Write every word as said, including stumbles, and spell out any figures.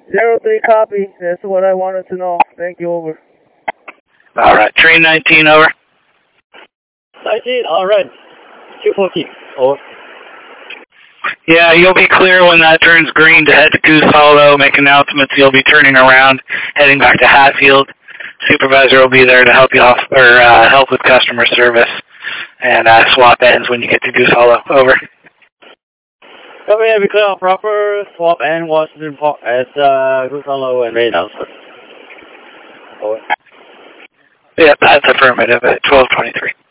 Zero three copy. That's what I wanted to know. Thank you, over. All right, train nineteen, over. nineteen, all right. two fourteen, over. Yeah, you'll be clear when that turns green to head to Goose Hollow, make announcements. You'll be turning around, heading back to Hatfield. Supervisor will be there to help you off, or uh, help with customer service, and uh, swap ends when you get to Goose Hollow. Over. Copy, be clear on proper. Swap and Washington Park at uh, Goose Hollow and main announcement. Over. Yep, that's affirmative at twelve twenty-three.